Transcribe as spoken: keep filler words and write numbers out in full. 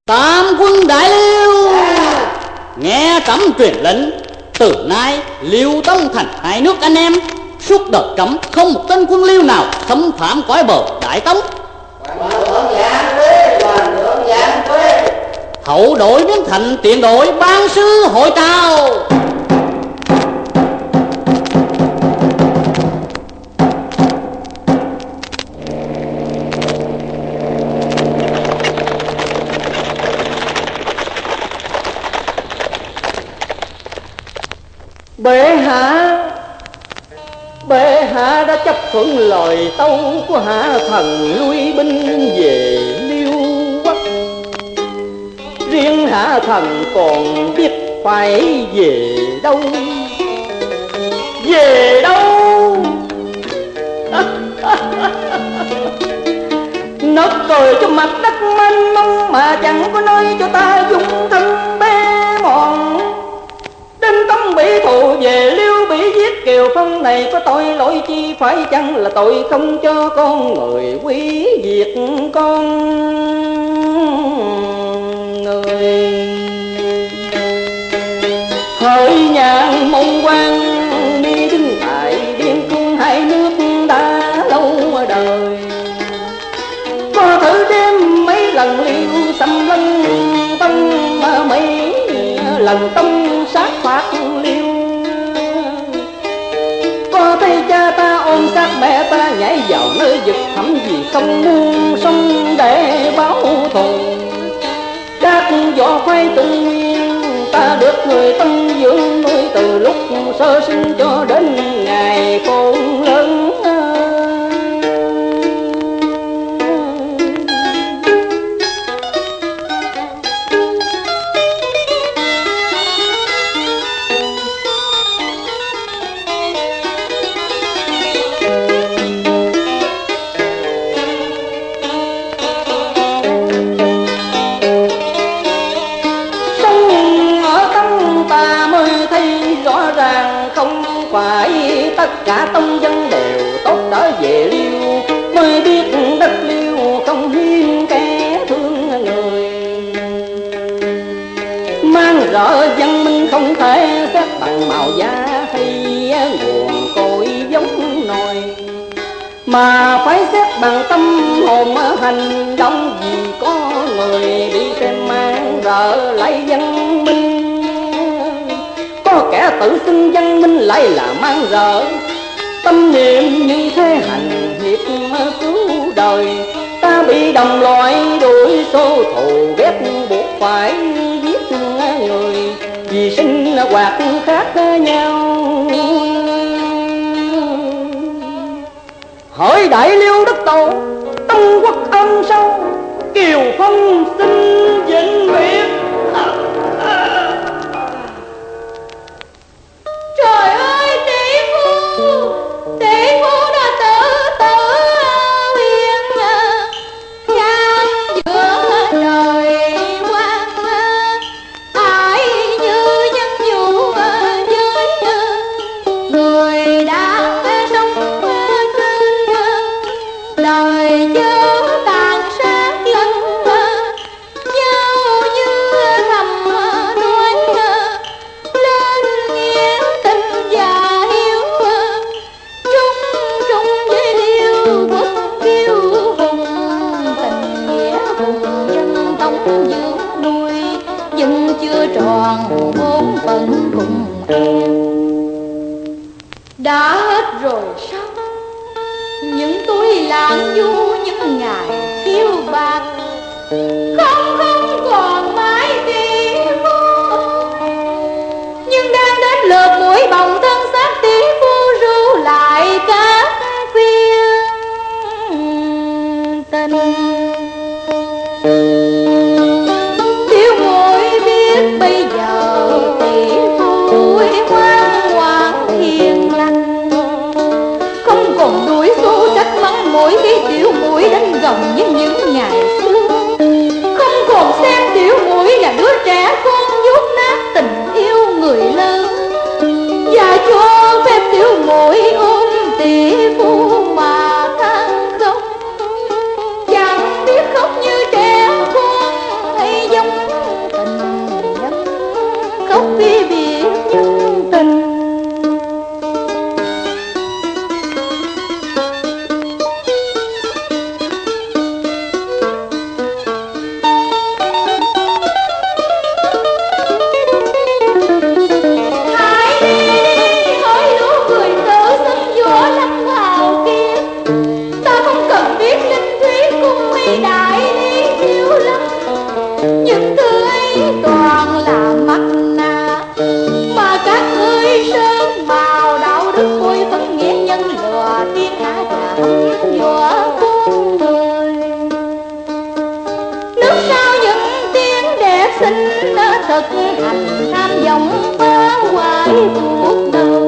Tam quân đại liêu, nghe trẫm truyền lệnh, từ nay Liêu Tông thành hai nước anh em, suốt đời trẫm không một tên quân Liêu nào xâm phạm cõi bờ Đại Tống. Hậu đội biến thành tiền đội, ban sư hội trao. Bệ hạ, bệ hạ đã chấp thuận lời tâu của hạ thần lui binh về Liêu Quốc. Riêng hạ thần còn biết phải về đâu, về đâu? Nó cười cho mặt đất mênh mông mà chẳng có nơi cho ta dung thân bé mòn. Đinh Tông bị thù về Liêu bị giết, Kiều Phong này có tội lỗi chi, phải chăng là tội không cho con người quý diệt con người. Hỡi nhàn mông quan đi đứng tại biên cương hai nước đã lâu đời, có thử đêm mấy lần Liêu xâm lăng Tông, mấy lần Tông sát phạt Liêu. Có thấy cha ta ôm xác mẹ ta nhảy vào nơi vực thẳm, vì không muôn sông để báo thù. Các võ khoái tung nguyên ta được người Tân dưỡng nuôi từ lúc sơ sinh cho đến ngày khôn lớn. Phải tất cả tông dân đều tốt đỡ về Liêu, mới biết đất Liêu không hiếm kẻ thương người. Mang rợ văn minh không thể xét bằng màu da hay nguồn cội giống nồi, mà phải xét bằng tâm hồn hành động, vì có người bị xem mang rợ lại văn minh. Có kẻ tự xưng văn minh lại là mang rợ, tâm niệm như thế hành hiệp cứu đời. Ta bị đồng loại đuổi số thù ghét, buộc phải giết người vì sinh hoạt khác nhau. Hỡi đại Liêu đất tổ, Tông quốc âm sâu, Kiều Phong xin vĩnh biệt. Trời ơi tỷ phu, tỷ phu đã tự tử huyền ngang giữa đời quan, ai như nhân dụ với người đã sống trên đời chớ tàn sát lẫn nhau như thầm nuôi lên nghĩa tình và hiếu, chung chung với Liêu quốc kiêu hùng, tình nghĩa hùng dân Tống dưỡng nuôi, vẫn chưa tròn bốn phận cùng em. Đã hết rồi sao? Những túi lãng du những ngày thiếu bạc, không không còn mãi tỷ phu. Nhưng đang đến lượt mũi bồng thân xác tỷ phu ru lại các phiên tình. Thiếu muội biết bây giờ tỷ phu ngoan ngoãn hiền lành, không còn đuổi xô trách mắng mỗi khi tiểu muội đánh gồng như những ngày xưa, không còn xem tiểu muội là đứa trẻ con dốt nát tình yêu người lớn, và cho phép tiểu muội ôm tỷ phu mà than khóc, chẳng biết khóc như trẻ sinh thực hành tham vọng phá hoại cuộc đời.